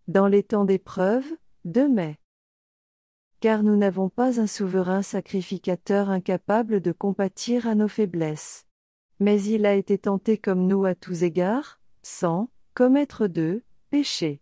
Dans les temps d'épreuve, 2 mai. Car nous n'avons pas un souverain sacrificateur incapable de compatir à nos faiblesses. Mais il a été tenté comme nous à tous égards, sans commettre de péché.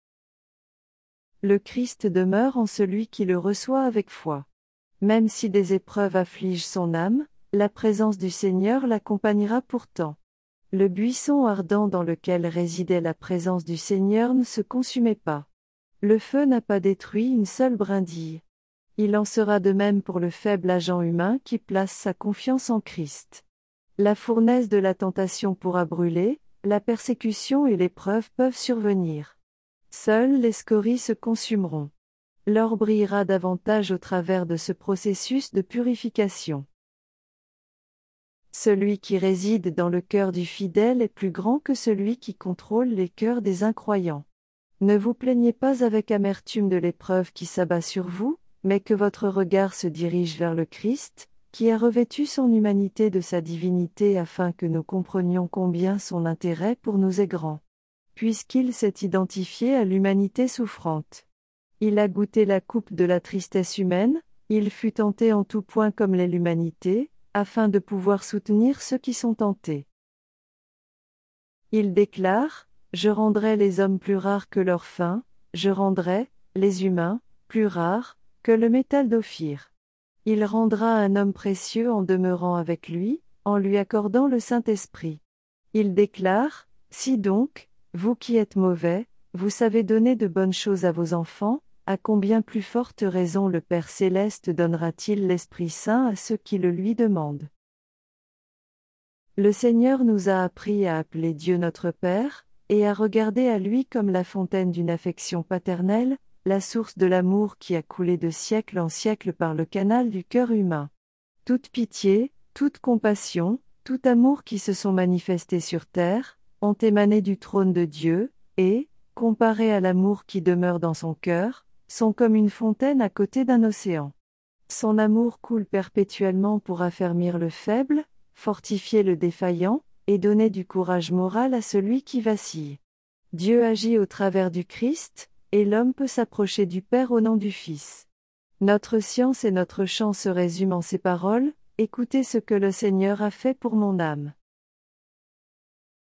Le Christ demeure en celui qui le reçoit avec foi. Même si des épreuves affligent son âme, la présence du Seigneur l'accompagnera pourtant. Le buisson ardent dans lequel résidait la présence du Seigneur ne se consumait pas. Le feu n'a pas détruit une seule brindille. Il en sera de même pour le faible agent humain qui place sa confiance en Christ. La fournaise de la tentation pourra brûler, la persécution et l'épreuve peuvent survenir. Seules les scories se consumeront. L'or brillera davantage au travers de ce processus de purification. Celui qui réside dans le cœur du fidèle est plus grand que celui qui contrôle les cœurs des incroyants. Ne vous plaignez pas avec amertume de l'épreuve qui s'abat sur vous, mais que votre regard se dirige vers le Christ, qui a revêtu son humanité de sa divinité afin que nous comprenions combien son intérêt pour nous est grand. Puisqu'il s'est identifié à l'humanité souffrante. Il a goûté la coupe de la tristesse humaine, il fut tenté en tout point comme l'est l'humanité, afin de pouvoir soutenir ceux qui sont tentés. Il déclare, « Je rendrai les hommes plus rares que leur fin, je rendrai, les humains, plus rares, que le métal d'Ophir. » Il rendra un homme précieux en demeurant avec lui, en lui accordant le Saint-Esprit. Il déclare, « Si donc, vous qui êtes mauvais, vous savez donner de bonnes choses à vos enfants, à combien plus forte raison le Père Céleste donnera-t-il l'Esprit Saint à ceux qui le lui demandent. » Le Seigneur nous a appris à appeler Dieu notre Père, et à regarder à lui comme la fontaine d'une affection paternelle, la source de l'amour qui a coulé de siècle en siècle par le canal du cœur humain. Toute pitié, toute compassion, tout amour qui se sont manifestés sur terre, ont émané du trône de Dieu, et, comparés à l'amour qui demeure dans son cœur, sont comme une fontaine à côté d'un océan. Son amour coule perpétuellement pour affermir le faible, fortifier le défaillant, et donner du courage moral à celui qui vacille. Dieu agit au travers du Christ, et l'homme peut s'approcher du Père au nom du Fils. Notre science et notre chant se résument en ces paroles, « Écoutez ce que le Seigneur a fait pour mon âme. »